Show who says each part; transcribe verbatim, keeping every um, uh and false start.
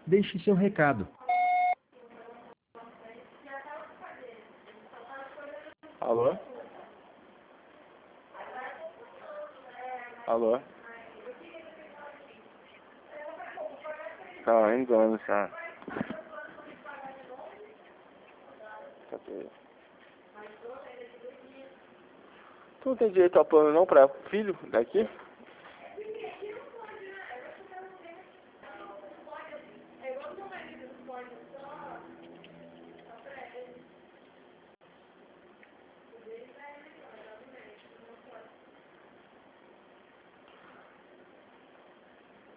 Speaker 1: Deixe seu recado.
Speaker 2: Alô? Alô? Tá engano já. Cadê? Tu não tem direito ao plano não pra filho daqui?